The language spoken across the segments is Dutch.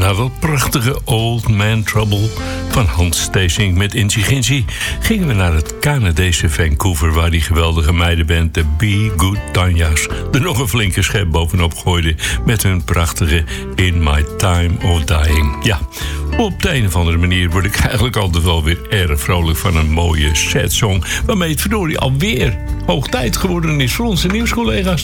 Na dat prachtige Old Man Trouble van Hans Theesink met Insigentie gingen we naar het Canadese Vancouver, waar die geweldige meidenband de Be Good Tanya's er nog een flinke schep bovenop gooiden met hun prachtige In My Time of Dying. Ja, op de een of andere manier word ik eigenlijk altijd wel weer erg vrolijk van een mooie sad song, waarmee het verdorie alweer hoog tijd geworden is voor onze nieuwscollega's.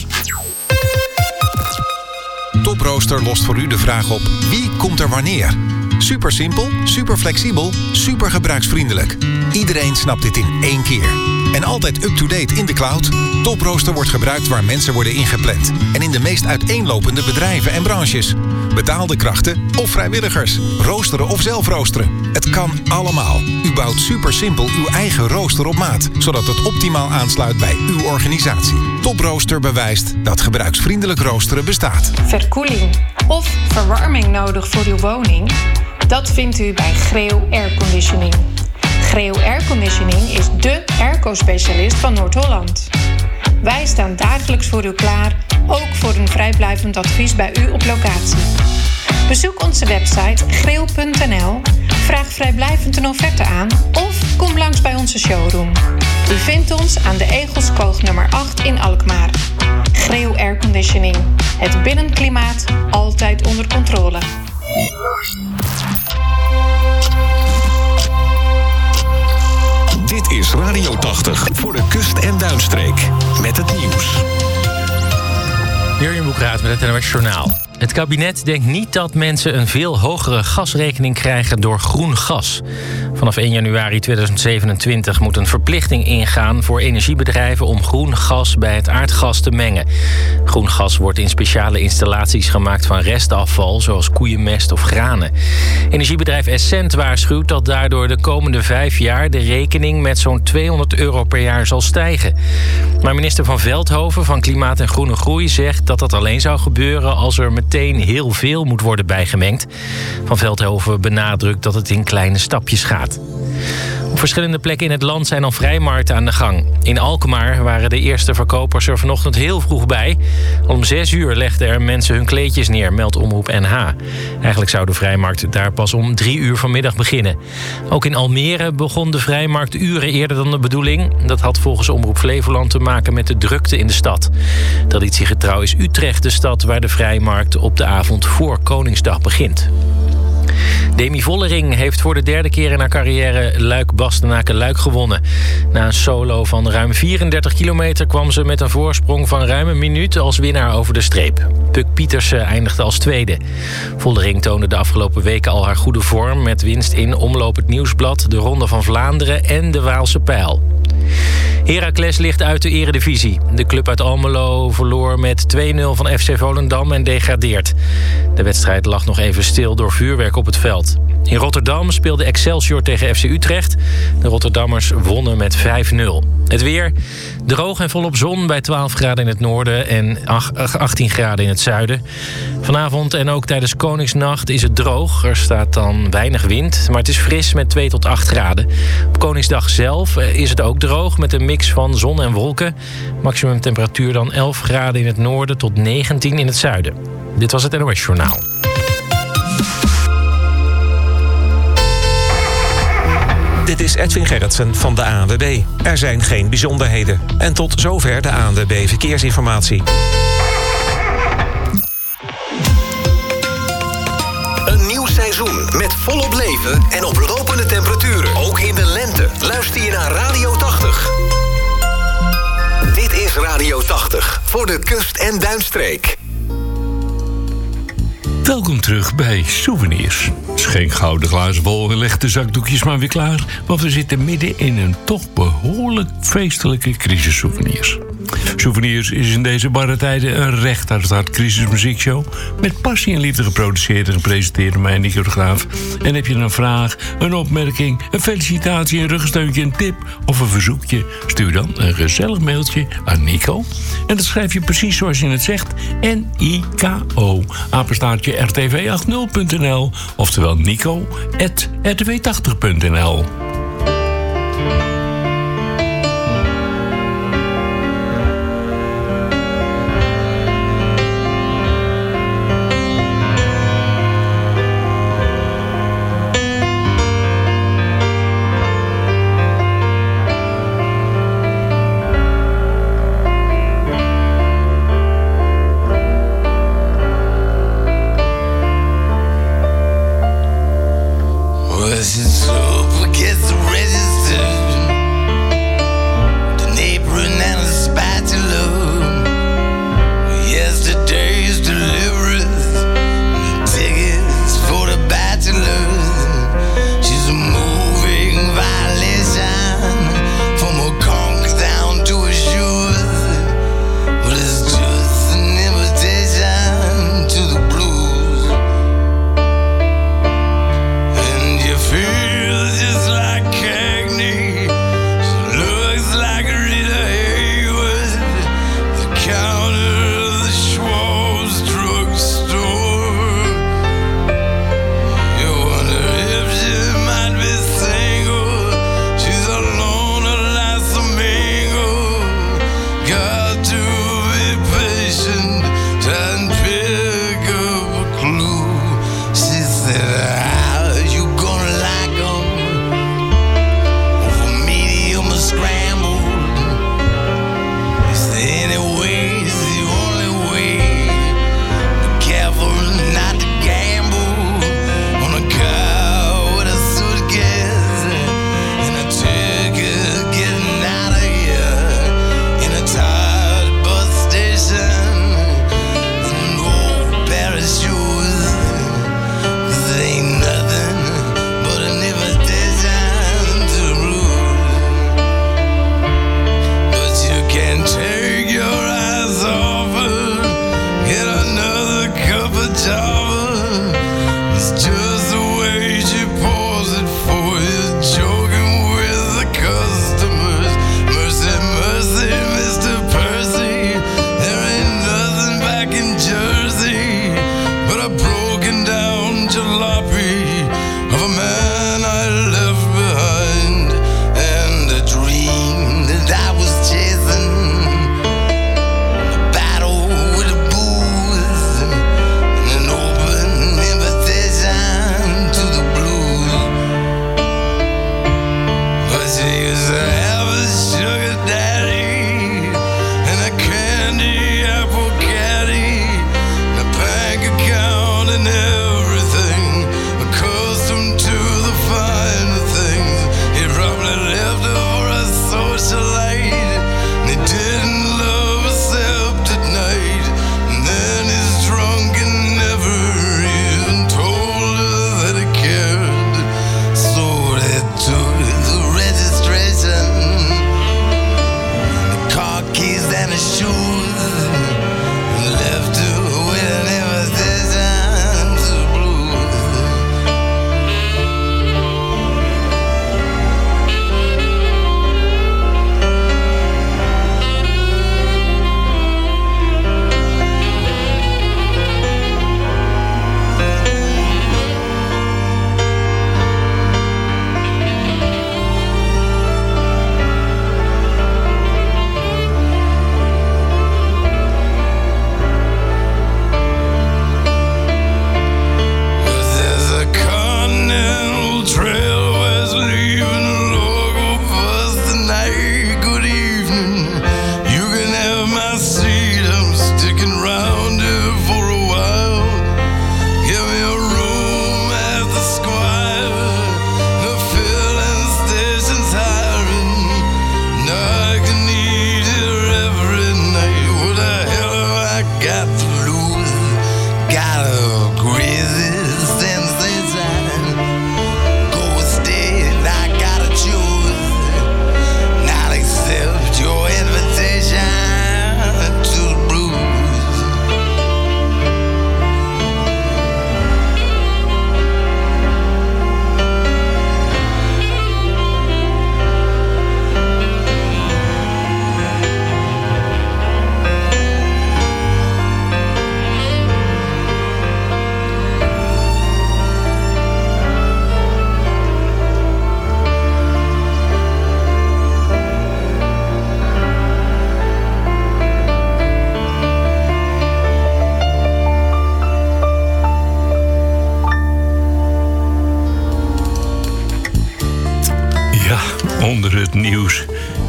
Toprooster lost voor u de vraag op: wie komt er wanneer? Super simpel, super flexibel, super gebruiksvriendelijk. Iedereen snapt dit in één keer. En altijd up-to-date in de cloud. Toprooster wordt gebruikt waar mensen worden ingepland. En in de meest uiteenlopende bedrijven en branches. Betaalde krachten of vrijwilligers. Roosteren of zelf roosteren. Het kan allemaal. U bouwt super simpel uw eigen rooster op maat. Zodat het optimaal aansluit bij uw organisatie. Toprooster bewijst dat gebruiksvriendelijk roosteren bestaat. Verkoeling of verwarming nodig voor uw woning? Dat vindt u bij Greeuw Airconditioning. Greeuw Airconditioning is dé airco-specialist van Noord-Holland. Wij staan dagelijks voor u klaar, ook voor een vrijblijvend advies bij u op locatie. Bezoek onze website greeuw.nl, vraag vrijblijvend een offerte aan of kom langs bij onze showroom. U vindt ons aan de Egelskoog nummer 8 in Alkmaar. Greeuw Airconditioning. Het binnenklimaat altijd onder controle. Dit is Radio 80 voor de kust- en duinstreek. Met het nieuws. Jurjen Boekraat met het NOS Journaal. Het kabinet denkt niet dat mensen een veel hogere gasrekening krijgen door groen gas. Vanaf 1 januari 2027 moet een verplichting ingaan voor energiebedrijven om groen gas bij het aardgas te mengen. Groen gas wordt in speciale installaties gemaakt van restafval, zoals koeienmest of granen. Energiebedrijf Essent waarschuwt dat daardoor de komende 5 jaar de rekening met zo'n €200 per jaar zal stijgen. Maar minister Van Veldhoven van Klimaat en Groene Groei zegt dat dat alleen zou gebeuren als er meteen heel veel moet worden bijgemengd. Van Veldhoven benadrukt dat het in kleine stapjes gaat. Op verschillende plekken in het land zijn al vrijmarkten aan de gang. In Alkmaar waren de eerste verkopers er vanochtend heel vroeg bij. Al om 6 uur legden er mensen hun kleedjes neer, meldt Omroep NH. Eigenlijk zou de vrijmarkt daar pas om 3 uur vanmiddag beginnen. Ook in Almere begon de vrijmarkt uren eerder dan de bedoeling. Dat had volgens Omroep Flevoland te maken met de drukte in de stad. Traditiegetrouw is Utrecht de stad waar de vrijmarkt op de avond voor Koningsdag begint. Demi Vollering heeft voor de 3e keer in haar carrière Luik-Bastenaken-Luik gewonnen. Na een solo van ruim 34 kilometer kwam ze met een voorsprong van ruim een minuut als winnaar over de streep. Puk Pietersen eindigde als tweede. Vollering toonde de afgelopen weken al haar goede vorm met winst in Omloop het Nieuwsblad, de Ronde van Vlaanderen en de Waalse Pijl. Heracles ligt uit de eredivisie. De club uit Almelo verloor met 2-0 van FC Volendam en degradeert. De wedstrijd lag nog even stil door vuurwerk op het veld. In Rotterdam speelde Excelsior tegen FC Utrecht. De Rotterdammers wonnen met 5-0. Het weer, droog en volop zon bij 12 graden in het noorden en 18 graden in het zuiden. Vanavond en ook tijdens Koningsnacht is het droog. Er staat dan weinig wind, maar het is fris met 2 tot 8 graden. Op Koningsdag zelf is het ook droog met een mix van zon en wolken. Maximum temperatuur dan 11 graden in het noorden tot 19 in het zuiden. Dit was het NOS Journaal. Dit is Edwin Gerritsen van de ANWB. Er zijn geen bijzonderheden. En tot zover de ANWB Verkeersinformatie. Een nieuw seizoen met volop leven en oplopende temperaturen. Ook in de lente. Luister je naar Radio 80. Dit is Radio 80 voor de kust- en duinstreek. Welkom terug bij Souvenirs. Schenk gouden glazen vol en leg de zakdoekjes maar weer klaar, want we zitten midden in een toch behoorlijk feestelijke crisis-souvenirs. Souvenirs is in deze barre tijden een recht uit het hart crisismuziekshow. Met passie en liefde geproduceerd en gepresenteerd door mij, Nico de Graaf. En heb je een vraag, een opmerking, een felicitatie, een ruggensteuntje, een tip of een verzoekje? Stuur dan een gezellig mailtje aan Nico. En dat schrijf je precies zoals je het zegt. NIKO, apenstaartje rtv80.nl. Oftewel nico@rtv80.nl.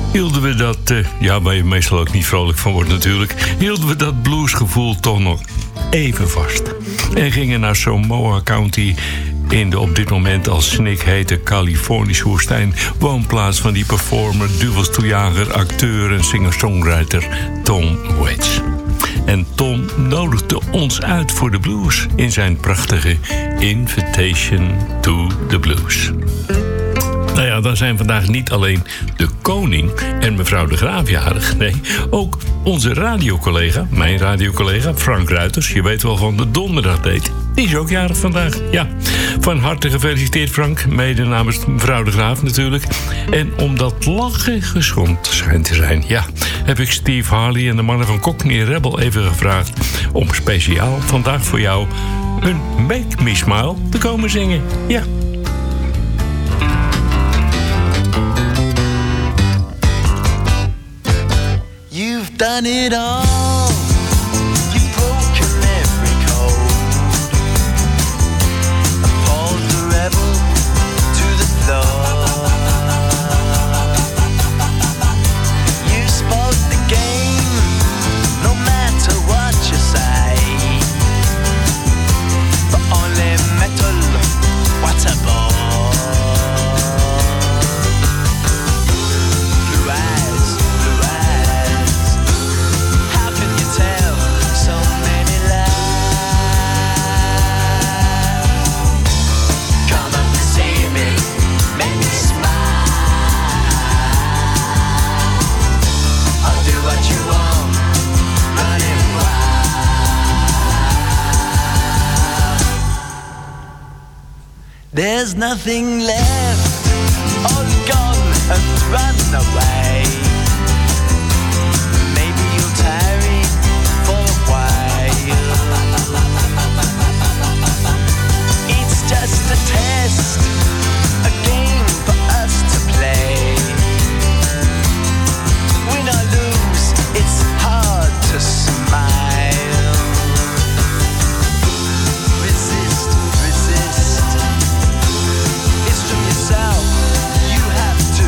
hielden we dat, waar je meestal ook niet vrolijk van wordt natuurlijk, hielden we dat bluesgevoel toch nog even vast. En gingen naar Samoa County in de op dit moment als snik hete Californische woestijn, woonplaats van die performer, duvelstoejager, acteur en singer-songwriter Tom Waits. En Tom nodigde ons uit voor de blues in zijn prachtige Invitation to the Blues. Nou ja, dan zijn vandaag niet alleen de koning en mevrouw de Graaf jarig. Nee, ook onze radiocollega, mijn radiocollega Frank Ruiters, je weet wel van de donderdagdate, die is ook jarig vandaag. Ja, van harte gefeliciteerd Frank, mede namens mevrouw de Graaf natuurlijk. En omdat lachen gezond schijnt te zijn, ja, heb ik Steve Harley en de mannen van Cockney Rebel even gevraagd om speciaal vandaag voor jou een Make Me Smile te komen zingen. Ja. You've done it all. You've broken every code. Appalled the rebel to the floor. You spoke the game, no matter what you say. But only metal, what a bore. Blue eyes, blue eyes. How can you tell so many lies? Come up and see me, make me smile. I'll do what you want, running wild. There's nothing left, all gone and run away. Maybe you'll tarry for a while. It's just a test, a game for us to play. Win or lose, it's hard to smile. Resist, resist. It's from yourself you have to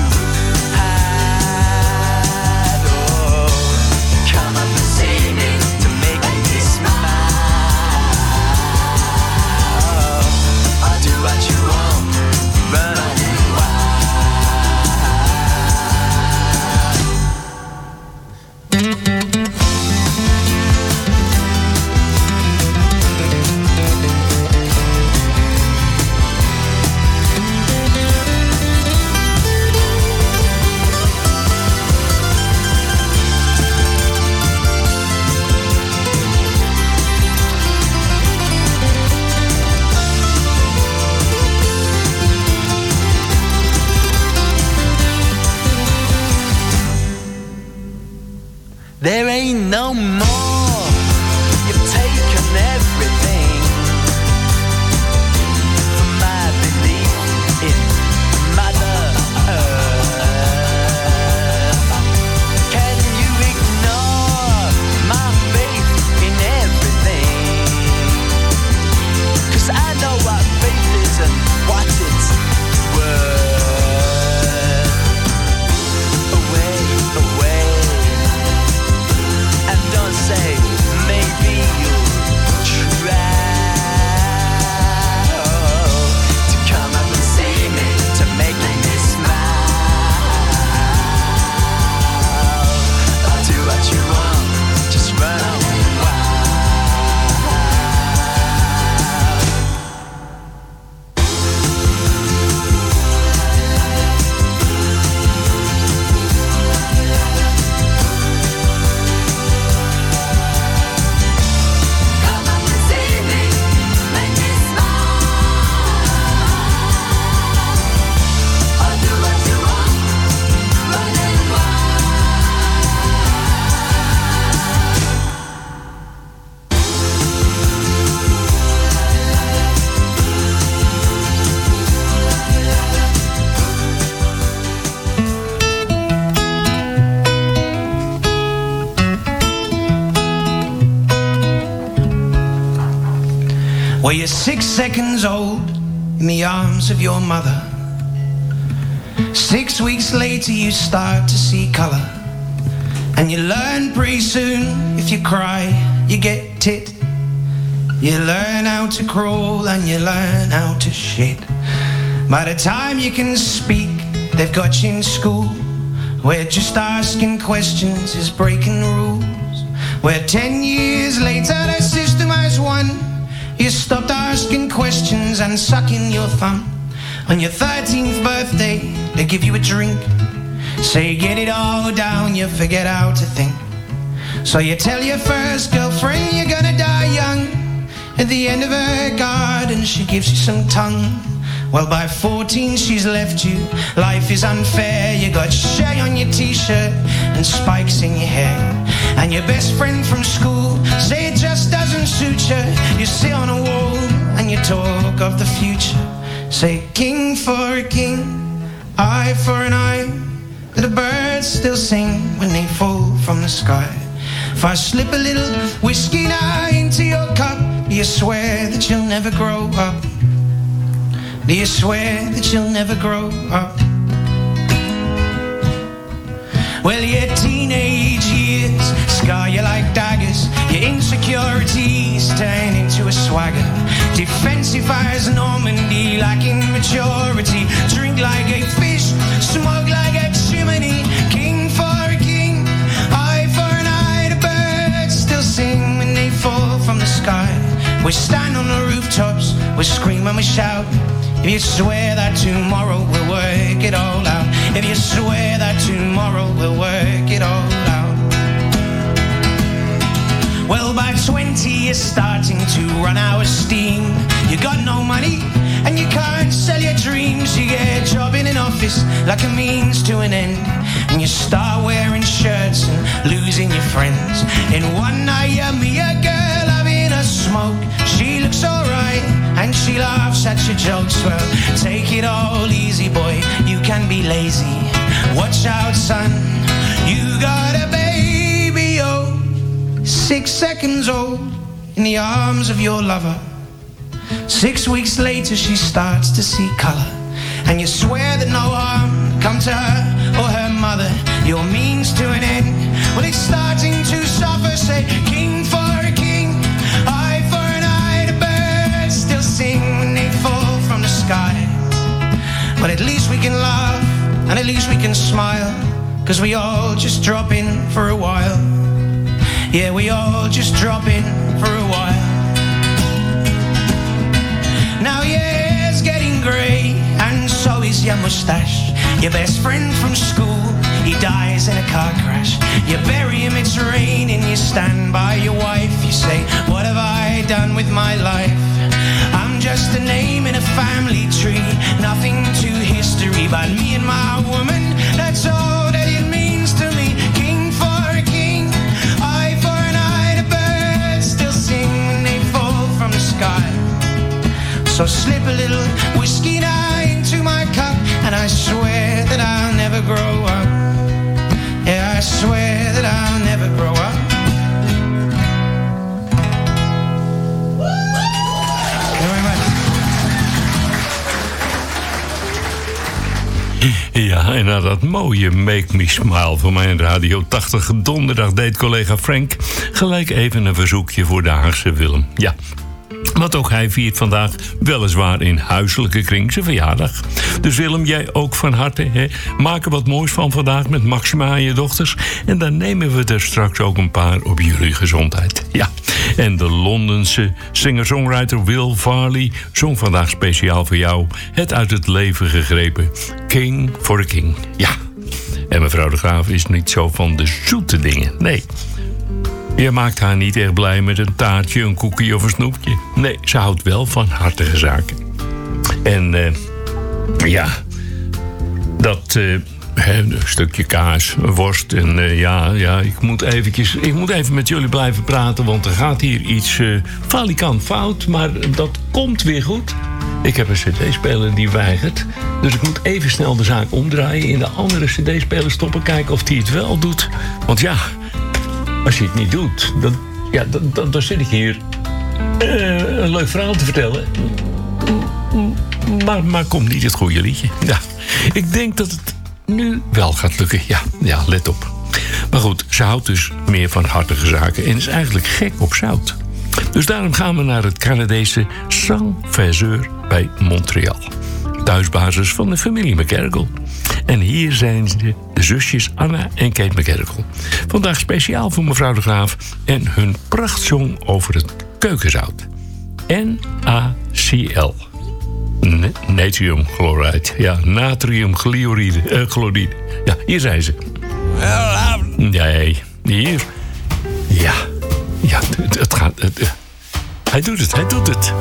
hide. Oh, come up and see me to make me smile. I'll do what you want, running There ain't no more. You've taken everything from my belief in Mother Earth. Can you ignore my faith in everything? 'Cause I know what faith is and what it's worth. Away, away. And don't say maybe you'll try to come up and see me, to make me smile. I'll do what you want, just run wild. Come up and see me, make me smile. I'll do what you want, running wild. Well, you're 6 seconds old in the arms of your mother. 6 weeks later you start to see colour. And you learn pretty soon, if you cry, you get tit. You learn how to crawl and you learn how to shit. By the time you can speak, they've got you in school, where just asking questions is breaking rules. Where 10 years later the system has won. You stopped asking questions and sucking your thumb. On your 13th birthday, they give you a drink. Say get it all down, you forget how to think. So you tell your first girlfriend you're gonna die young. At the end of her garden she gives you some tongue. Well, by 14 she's left you. Life is unfair. You got Shay on your t-shirt and spikes in your hair. And your best friend from school say it just doesn't suit you. You sit on a wall and you talk of the future. Say king for a king, eye for an eye. The birds still sing when they fall from the sky. If I slip a little whiskey now into your cup, do you swear that you'll never grow up? Do you swear that you'll never grow up? Well, your teenage years scar you like daggers. Your insecurities turn into a swagger. Defensive as Normandy, lacking maturity. Drink like a fish, smoke like a chimney. King for a king, eye for an eye. The birds still sing when they fall from the sky. We stand on the rooftops, we scream and we shout. If you swear that tomorrow we'll work it all out. If you swear that tomorrow we'll work it all out. Well, by 20 you're starting to run out of steam. You got no money and you can't sell your dreams. You get a job in an office like a means to an end. And you start wearing shirts and losing your friends. In one night you meet a girl having a smoke. She looks alright and she laughs at your jokes. Well, take it all easy, boy, you can be lazy. Watch out, son, you got a baby, oh, 6 seconds old in the arms of your lover. 6 weeks later she starts to see colour. And you swear that no harm come to her or her mother. Your means to an end, well, it's starting to suffer. Say king for a king, eye for an eye. The birds still sing when they fall from the sky. But at least we can laugh and at least we can smile, 'cause we all just drop in for a while. Yeah, we all just drop in for a while. Now your hair's getting grey and so is your moustache. Your best friend from school, he dies in a car crash. You bury him, it's raining, you stand by your wife. You say, what have I done with my life? I'm just a name in a family tree, nothing to history but me and my woman. That's all that it means to me. King for a king, eye for an eye. The birds still sing when they fall from the sky. So slip a little whiskey now into my cup, and I swear that I'll never grow up. Yeah, I swear that I'll never grow up. Ja, en na dat mooie Make Me Smile voor mijn Radio 80 donderdag deed collega Frank gelijk even een verzoekje voor de Haagse Willem. Ja, want ook hij viert vandaag weliswaar in huiselijke kring zijn verjaardag. Dus Willem, jij ook van harte. Hè? Maak er wat moois van vandaag met Maxima en je dochters. En dan nemen we er straks ook een paar op jullie gezondheid. Ja, en de Londense singer-songwriter Will Farley zong vandaag speciaal voor jou het uit het leven gegrepen King for a King. Ja, en mevrouw de Graaf is niet zo van de zoete dingen. Nee. Je maakt haar niet echt blij met een taartje, een koekje of een snoepje. Nee, ze houdt wel van hartige zaken. En ja, dat een stukje kaas, worst en ik moet even met jullie blijven praten, want er gaat hier iets falikant fout, maar dat komt weer goed. Ik heb een cd-speler die weigert, dus ik moet even snel de zaak omdraaien, in de andere cd-speler stoppen, kijken of die het wel doet. Want ja, als je het niet doet, dan zit ik hier een leuk verhaal te vertellen. Maar komt niet het goede liedje. Ja. Ik denk dat het nu wel gaat lukken. Ja, let op. Maar goed, ze houdt dus meer van hartige zaken en is eigenlijk gek op zout. Dus daarom gaan we naar het Canadese Saint-Vauzeur bij Montreal. Thuisbasis van de familie McGarrigle. En hier zijn ze, de zusjes Anna en Kate McGarrigle. Vandaag speciaal voor mevrouw de Graaf en hun prachtsong over het keukenzout. NaCl. Natriumchloride. Ja, natriumchloride. Ja, hier zijn ze. Nee, hier. Ja, het gaat. Hij doet het.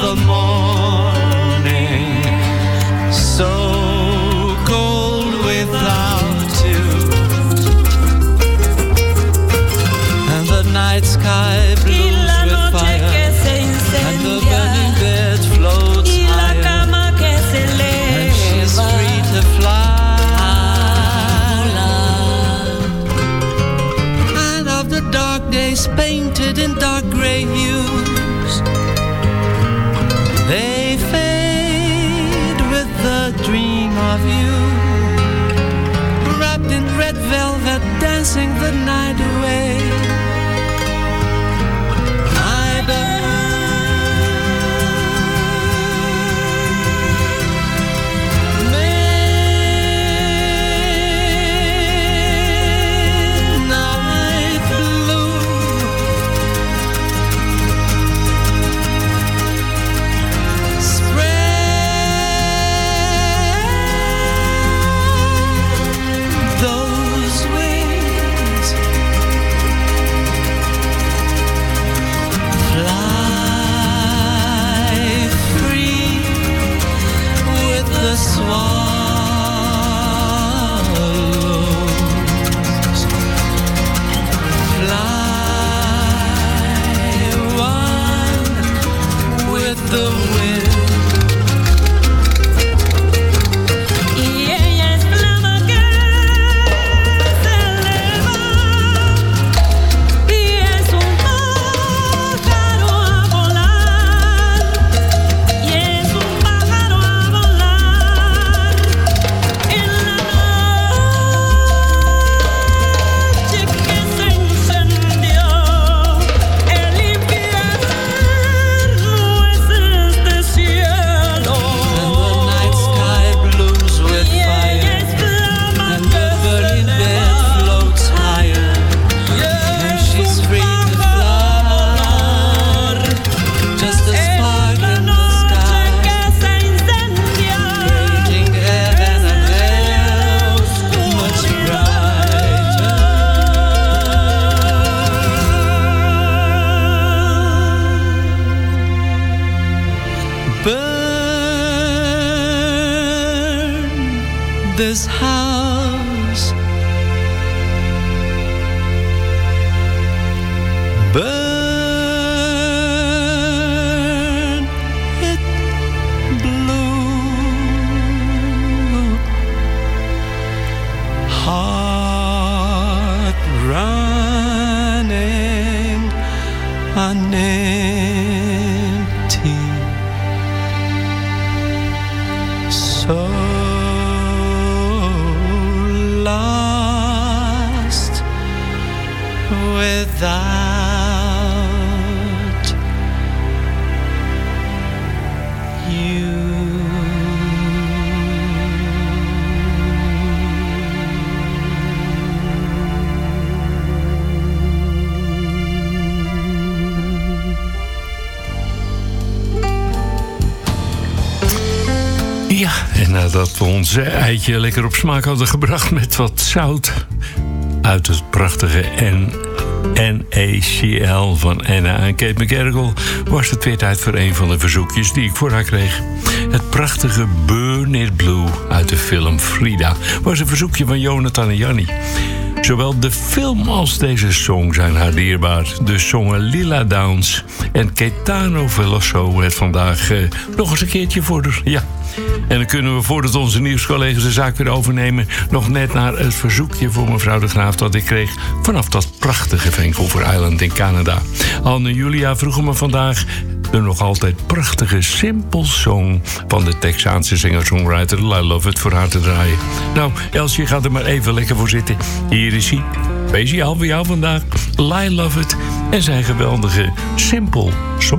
So cold with velvet dancing the night away. I burn. This house, burn it blue, heart running on empty, so lost without you. Ja, en nadat we ons eitje lekker op smaak hadden gebracht met wat zout uit het prachtige NaCl van Anna en Kate McGarrigle, was het weer tijd voor een van de verzoekjes die ik voor haar kreeg. Het prachtige Burn It Blue uit de film Frida was een verzoekje van Jonathan en Jannie. Zowel de film als deze song zijn haar dierbaar. Dus zongen Lila Downs en Caetano Veloso het vandaag nog eens een keertje voor de... Ja. En dan kunnen we, voordat onze nieuwscollega's de zaak weer overnemen, nog net naar het verzoekje voor mevrouw de Graaf dat ik kreeg vanaf dat prachtige Vancouver Island in Canada. Anne en Julia vroegen me vandaag de nog altijd prachtige Simple Song van de Texaanse singer-songwriter I Love It voor haar te draaien. Nou, Elsje gaat er maar even lekker voor zitten. Hier is hij, speciaal voor jou vandaag, I Love It en zijn geweldige Simple Song.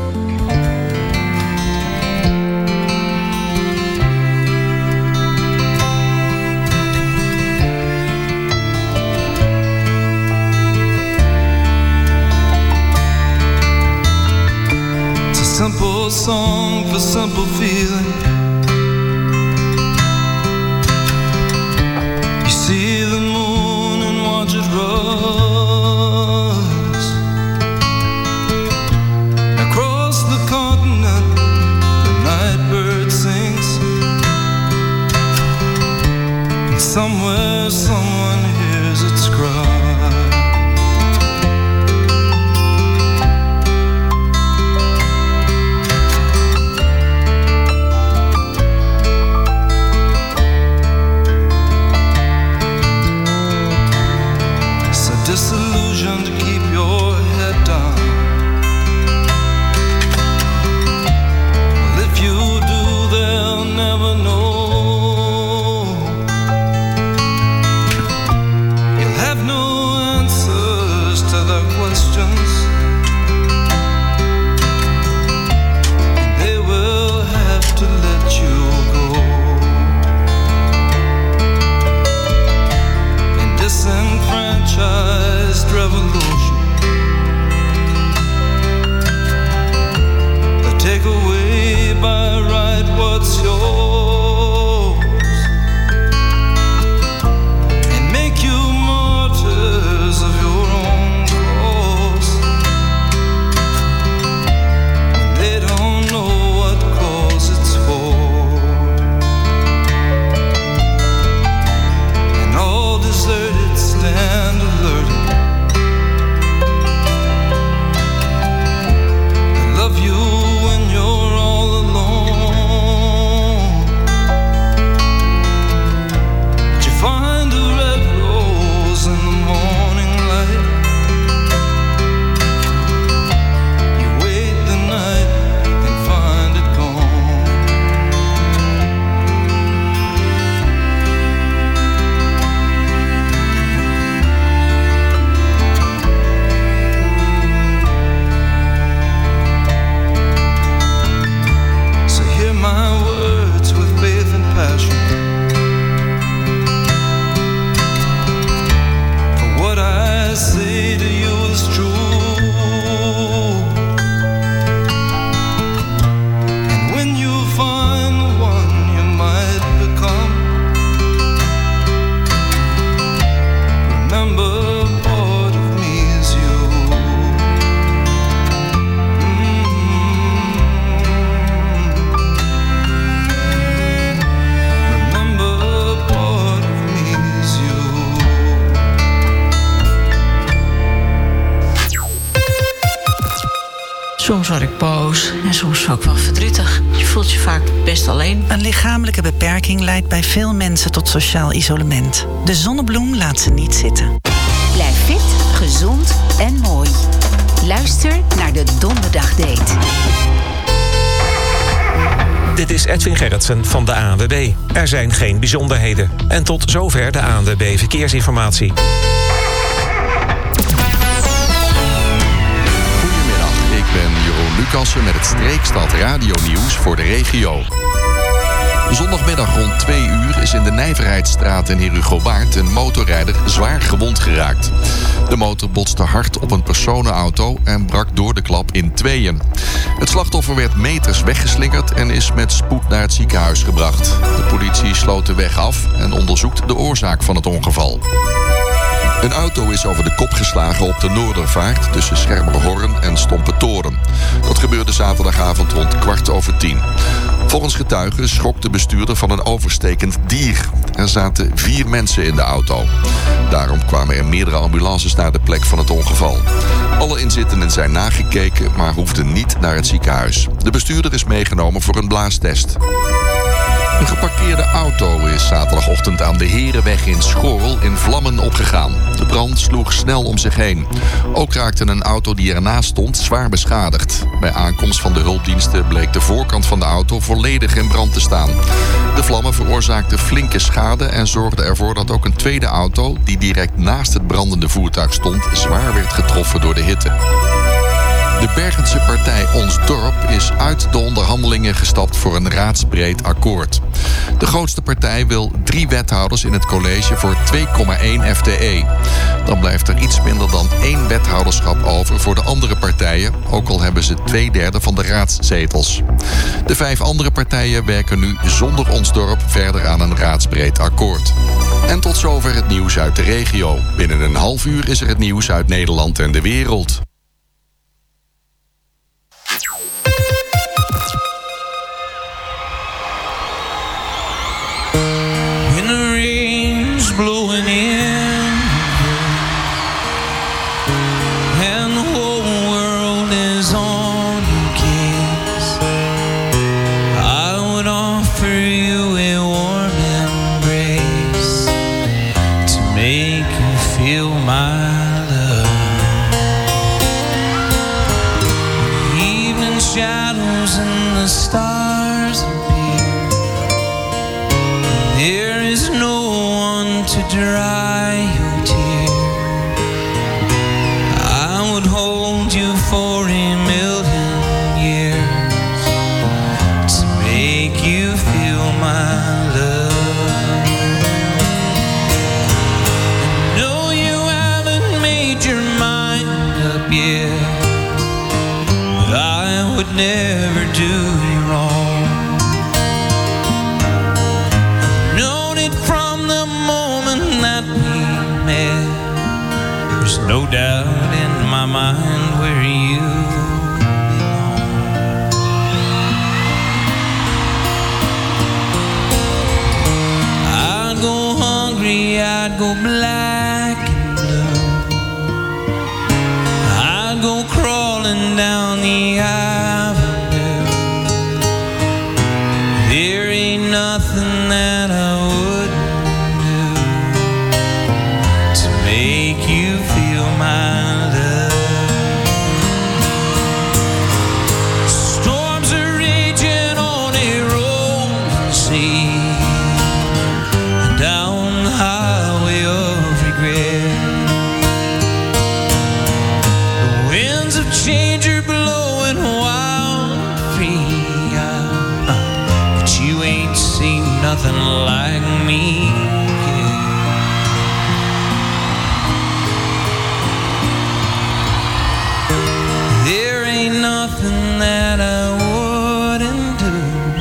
Simple song for simple feeling. You see the moon and watch it rise. Across the continent, the night bird sings. And somewhere someone hears its cry. Soms word ik boos en soms ook wel verdrietig. Je voelt je vaak best alleen. Een lichamelijke beperking leidt bij veel mensen tot sociaal isolement. De Zonnebloem laat ze niet zitten. Blijf fit, gezond en mooi. Luister naar de Donderdagdate. Dit is Edwin Gerritsen van de ANWB. Er zijn geen bijzonderheden. En tot zover de ANWB Verkeersinformatie. Ik ben Jeroen Lucassen met het Streekstad Radio-nieuws voor de regio. Zondagmiddag rond 2 uur is in de Nijverheidsstraat in Herugowaard een motorrijder zwaar gewond geraakt. De motor botste hard op een personenauto en brak door de klap in tweeën. Het slachtoffer werd meters weggeslingerd en is met spoed naar het ziekenhuis gebracht. De politie sloot de weg af en onderzoekt de oorzaak van het ongeval. Een auto is over de kop geslagen op de Noordervaart tussen Schermerhorn en Stompetoren. Dat gebeurde zaterdagavond rond 9:15. Volgens getuigen schrok de bestuurder van een overstekend dier. Er zaten 4 mensen in de auto. Daarom kwamen er meerdere ambulances naar de plek van het ongeval. Alle inzittenden zijn nagekeken, maar hoefden niet naar het ziekenhuis. De bestuurder is meegenomen voor een blaastest. Een geparkeerde auto is zaterdagochtend aan de Herenweg in Schoorl in vlammen opgegaan. De brand sloeg snel om zich heen. Ook raakte een auto die ernaast stond zwaar beschadigd. Bij aankomst van de hulpdiensten bleek de voorkant van de auto volledig in brand te staan. De vlammen veroorzaakten flinke schade en zorgden ervoor dat ook een tweede auto, die direct naast het brandende voertuig stond, zwaar werd getroffen door de hitte. De Bergense partij Ons Dorp is uit de onderhandelingen gestapt voor een raadsbreed akkoord. De grootste partij wil 3 wethouders in het college voor 2,1 FTE. Dan blijft er iets minder dan 1 wethouderschap over voor de andere partijen, ook al hebben ze 2/3 van de raadszetels. De 5 andere partijen werken nu zonder Ons Dorp verder aan een raadsbreed akkoord. En tot zover het nieuws uit de regio. Binnen een half uur is er het nieuws uit Nederland en de wereld. Blowing in, and the whole world is on your case. I would offer you a warm embrace to make you feel my love. The evening shadows and the stars appear. There is no to dry your tear. I would hold you for a million years to make you feel my love. I know you haven't made your mind up yet, but I would never do you wrong. There's no doubt in my mind where you belong. I'd go hungry, I'd go black and blue. I'd go crawling down the avenue. There ain't nothing that I wouldn't do to make you feel my love. Storms are raging on a rolling sea, down the highway of regret. The winds of change are blowing wild and free, but you ain't seen nothing like me. Nothing that I wouldn't do.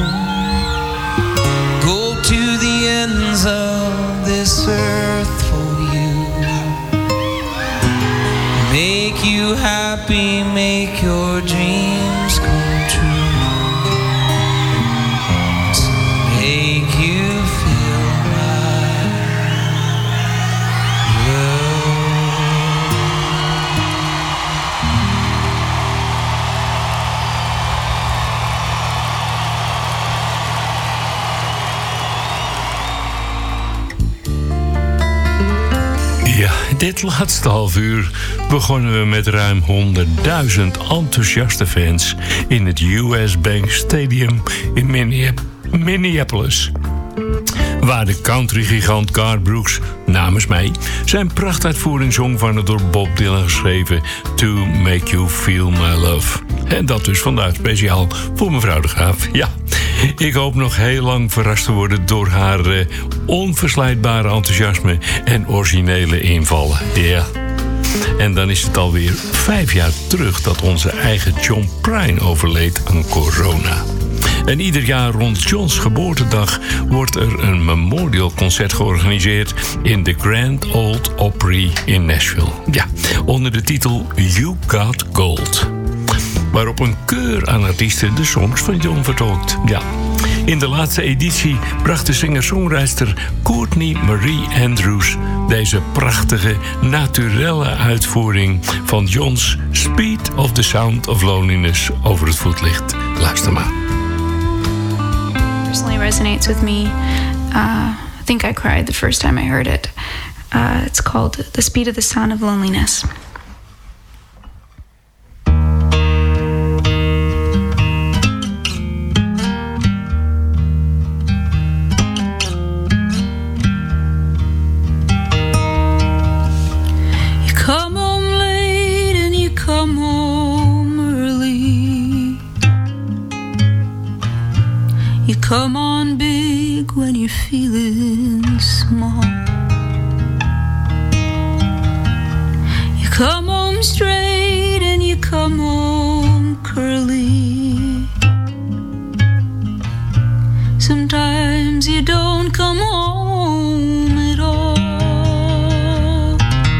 Go to the ends of this earth for you. Make you happy, make your dreams come true. To make you feel my Dit laatste half uur begonnen we met ruim 100.000 enthousiaste fans in het US Bank Stadium in Minneapolis. Waar de countrygigant Garth Brooks namens mij zijn prachtuitvoering zong van het door Bob Dylan geschreven To Make You Feel My Love. En dat dus vandaag speciaal voor mevrouw de Graaf. Ja, ik hoop nog heel lang verrast te worden door haar onverslijtbare enthousiasme en originele invallen. Ja. En dan is het alweer 5 jaar terug dat onze eigen John Prine overleed aan corona. En ieder jaar rond Johns geboortedag wordt er een memorialconcert georganiseerd in de Grand Ole Opry in Nashville. Ja, onder de titel You Got Gold. Waarop een keur aan artiesten de songs van John vertolkt. Ja. In de laatste editie bracht de singer-songwriter Courtney Marie Andrews deze prachtige, naturelle uitvoering van John's Speed of the Sound of Loneliness over het voetlicht. Luister maar. Personally resonates with me. I think I cried the first time I heard it. It's called The Speed of the Sound of Loneliness. Come on big when you're feeling small. You come home straight and you come home curly. Sometimes you don't come home at all.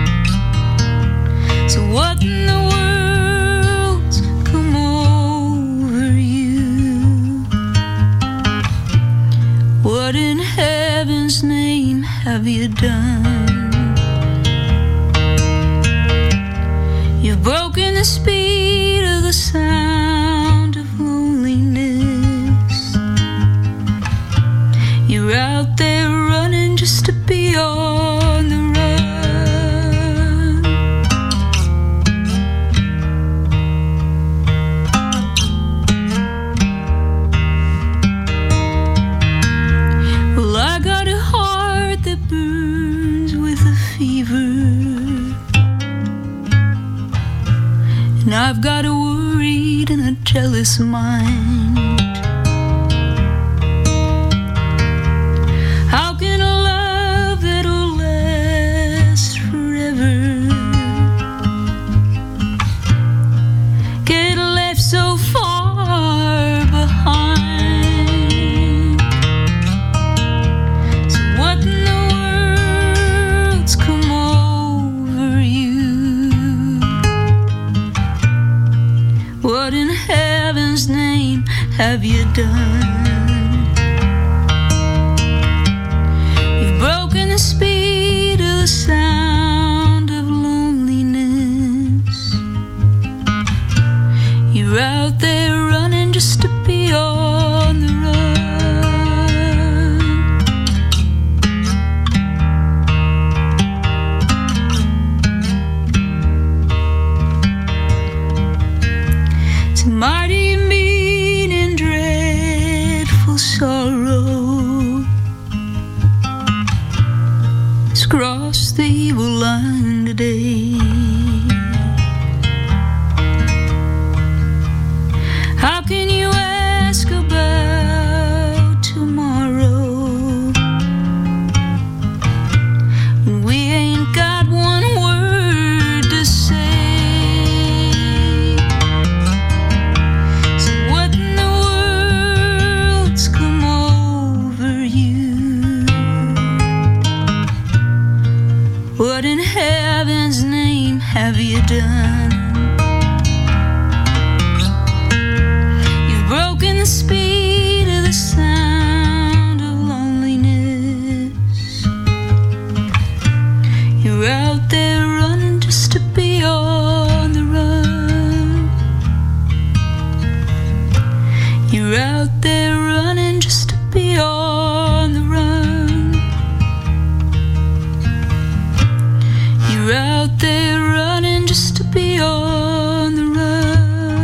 So what in the world's come over you? What in heaven's name have you done? You've broken the speed of the sound of loneliness. You're out there running just to be on the run. Well, I got a heart that burns with a fever, and I've got a worried and a jealous mind. How can a love that'll last forever get left so far behind? So what in the world's come over you? What in heaven's name have you done? You've broken the speed of the sound of loneliness. You're out there running just to be on the run. It's a mighty mean and dreadful sorrow. It's crossed the evil line today. How can you ask about tomorrow when we ain't got one word to say? So what in the world's come over you? What in heaven's name have you done? You've broken the speed of the sound of loneliness. You're out there running just to be on the run. You're out there running just to be on the run. You're You're out there running just to be on the run.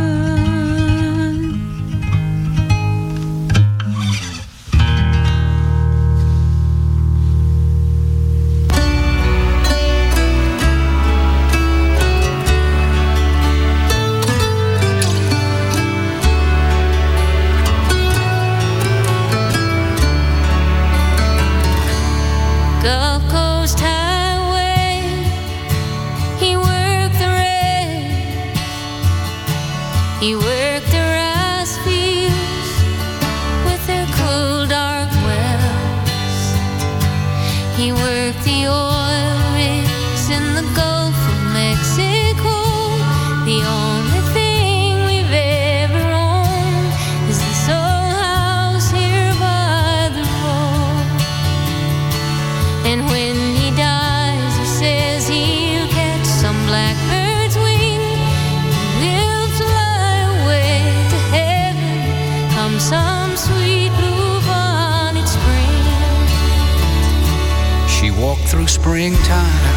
Gulf Coast Highway, he worked the rails, he worked the rice fields with their cool dark wells, he worked the oil rigs in the Gulf of Mexico. The only thing we've ever owned is this old house here by the road. And when he dies, he says he'll catch some blackbird's wing and we'll fly away to heaven come some sweet blue bonnet spring. She walked through springtime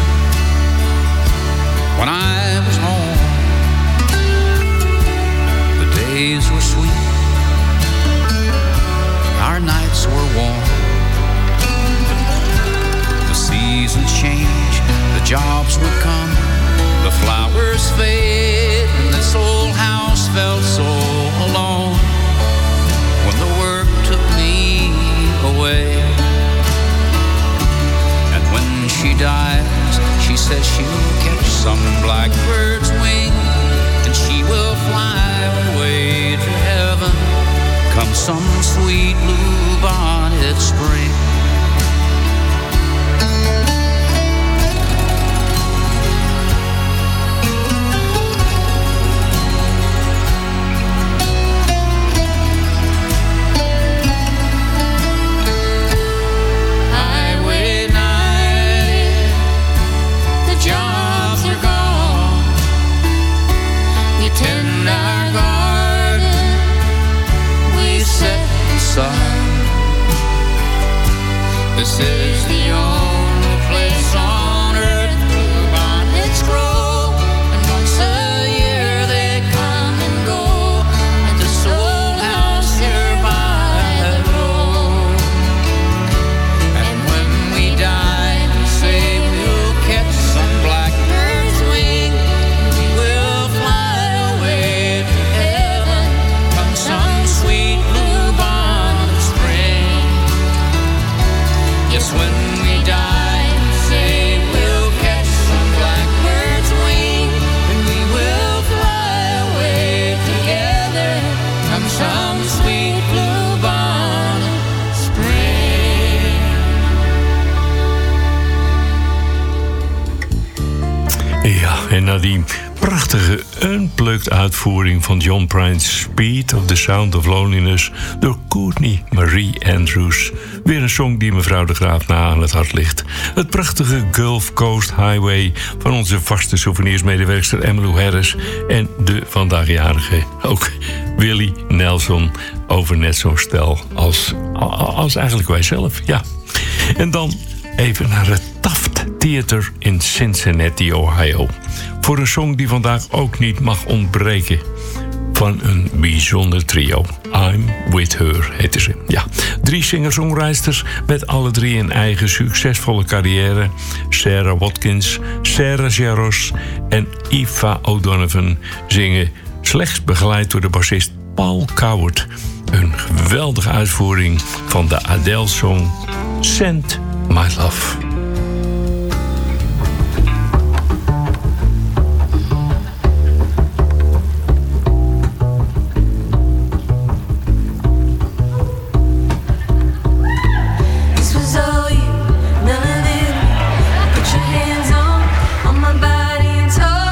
when I was home. The days were sweet, our nights were warm. The seasons change, the jobs would come, the flowers fade, and this old house felt so alone when the work took me away. And when she dies, she says she'll catch some blackbird's wing and she will fly away to heaven come some sweet blue bonnet spring. Highway 90, the jobs are gone. We tend our garden, we set the sun. This is the only place on earth blue bonnets grow, and once a year they come and go at this old house here by the road. And when we die, we say we'll catch some blackbird's wing, we will fly away to heaven come some sweet blue bonnet spring. Yes, when we die, we say we'll catch some blackbird's wing, and we will fly away together come some sweet blue bonnet spring. Ja, en na die prachtige unplugged uitvoering van John Prine's Speed of the Sound of Loneliness door Courtney Marie Andrews. Weer een song die mevrouw de Graaf na aan het hart ligt. Het prachtige Gulf Coast Highway van onze vaste souvenirsmedewerkster Emmylou Harris en de vandaagjarigen ook Willie Nelson, over net zo'n stel als eigenlijk wij zelf. Ja. En dan even naar het Taft Theater in Cincinnati, Ohio. Voor een song die vandaag ook niet mag ontbreken van een bijzonder trio. I'm With Her heette ze. Ja, 3 singer-songwriters met alle 3 een eigen succesvolle carrière. Sarah Watkins, Sarah Jaros en Aoife O'Donovan zingen, slechts begeleid door de bassist Paul Coward, een geweldige uitvoering van de Adele-song Send My Love. This was all you, none of it. Put your hands on my body and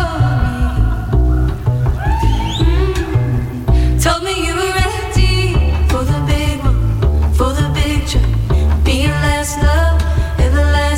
told me you were ready for the big one, for the big trip. Be your last love, everlasting.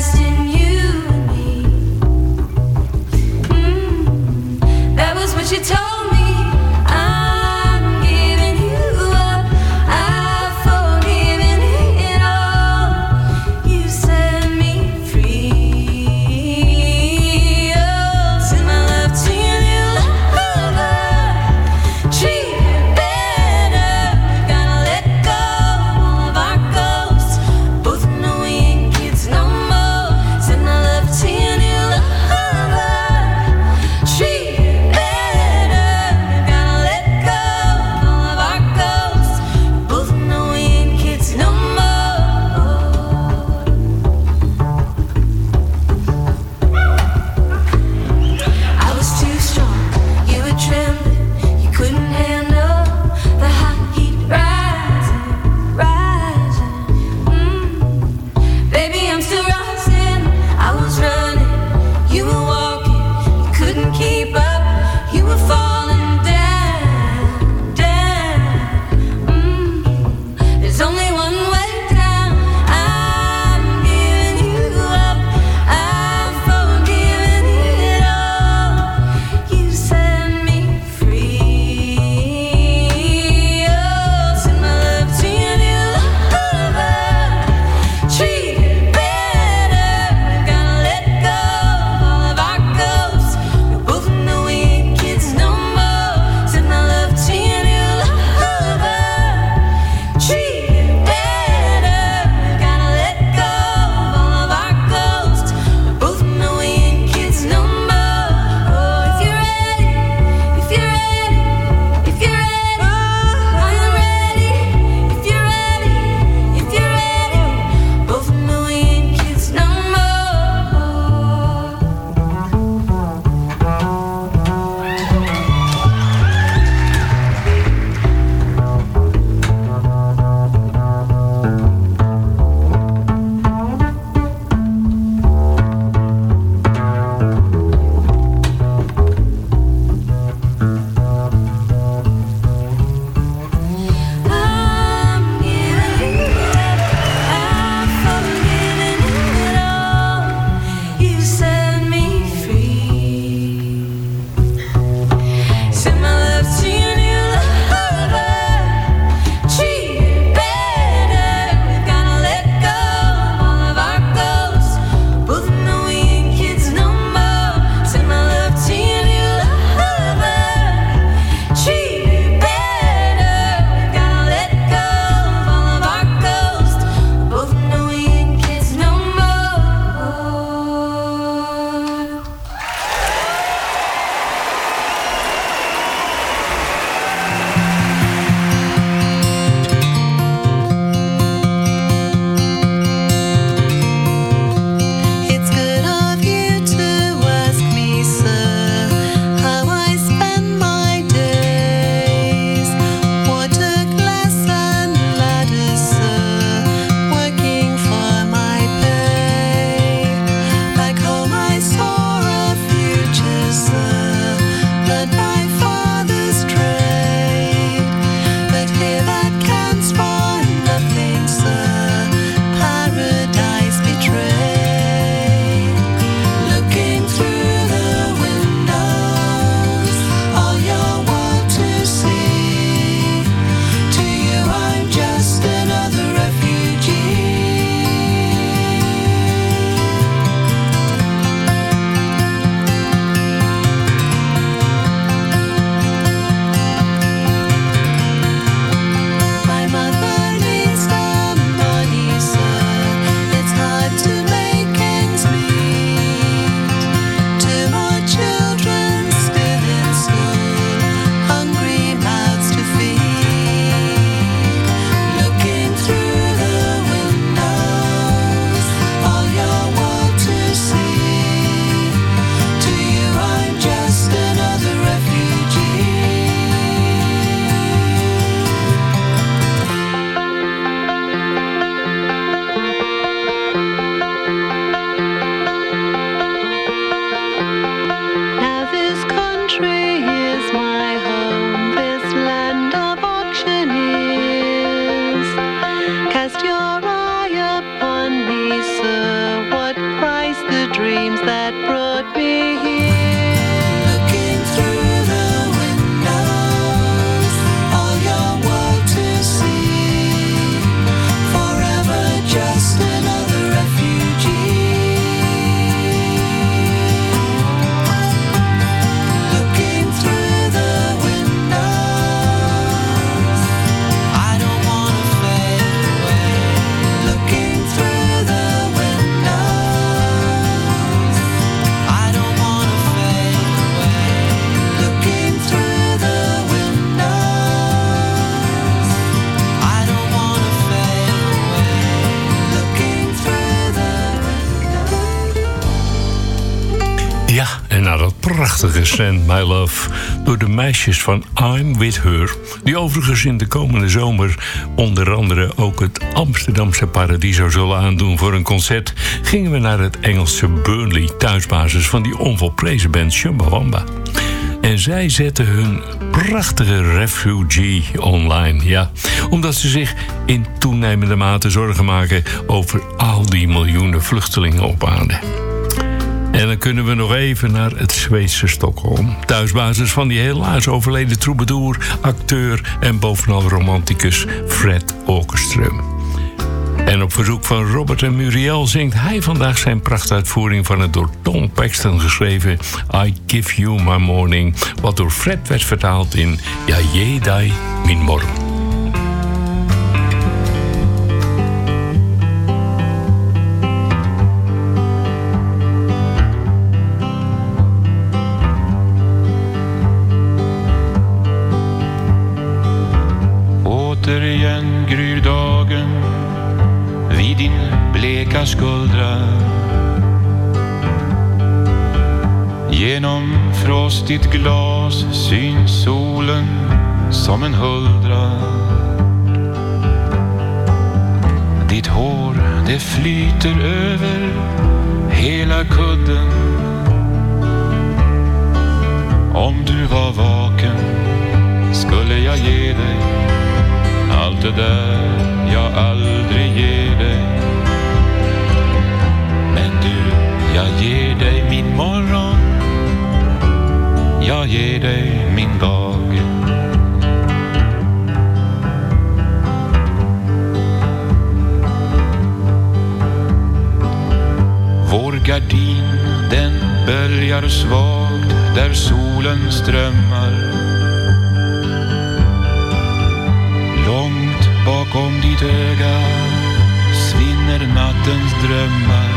prachtige Send My Love door de meisjes van I'm With Her, die overigens in de komende zomer onder andere ook het Amsterdamse Paradiso zullen aandoen voor een concert, gingen we naar het Engelse Burnley, thuisbasis van die onvolprezen band Chumbawamba. En zij zetten hun prachtige Refugee online. Ja, omdat ze zich in toenemende mate zorgen maken over al die miljoenen vluchtelingen op aarde. En dan kunnen we nog even naar het Zweedse Stockholm. Thuisbasis van die helaas overleden troubadour, acteur en bovenal romanticus Fred Åkerström. En op verzoek van Robert en Muriel zingt hij vandaag zijn prachtuitvoering van het door Tom Paxton geschreven I Give You My Morning, wat door Fred werd vertaald in Ja je dig min morgon. Återigen gryr dagen vid din bleka skuldra. Genom frostigt glas syns solen som en huldra. Ditt hår, det flyter över hela kudden. Om du var vaken skulle jag ge dig allt det där jag aldrig ger dig. Men du, jag ger dig min morgon, jag ger dig min dag. Vår gardin, den böljar svagt där solen strömmar. Långt bakom ditt öga svinner nattens drömmar.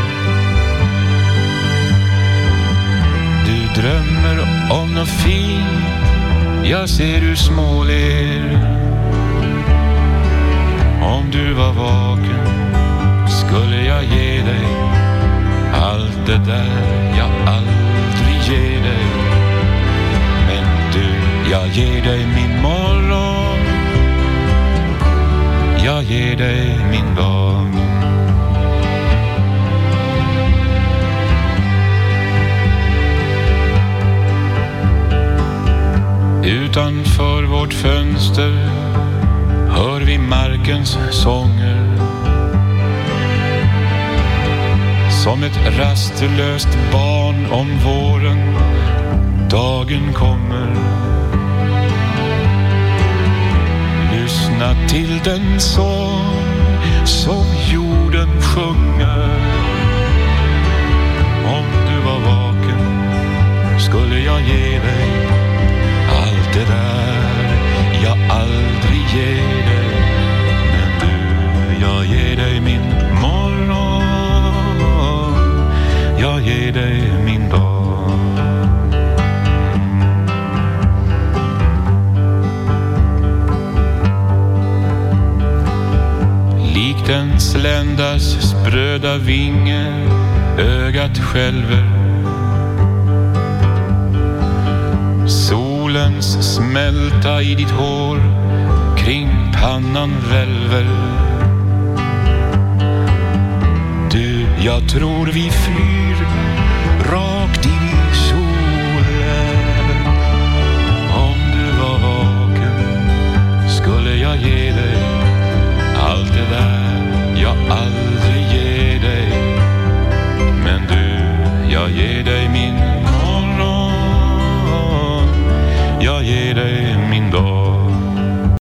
Du drömmer om något fint, jag ser hur småler. Om du var vaken skulle jag ge dig allt det där jag aldrig ger dig. Men du, jag ger dig min morgon, jag ger dig min dag. Utanför vårt fönster hör vi markens sånger. Som ett rastlöst barn om våren dagen kommer. Lyssna till den sång som jorden sjunger. Om du var vaken skulle jag ge dig allt det där jag aldrig ger dig. Men du, jag ger dig min morgon, jag ger dig min dag. Likt en sländas spröda vinge ögat skälver. Solens smälta i ditt hår kring pannan välver. Du, jag tror vi flyr rakt in i solen. Om du var vaken skulle jag ge dig allt det där jag aldrig ger dig. Men du, jag ger dig min morgon, jag ger dig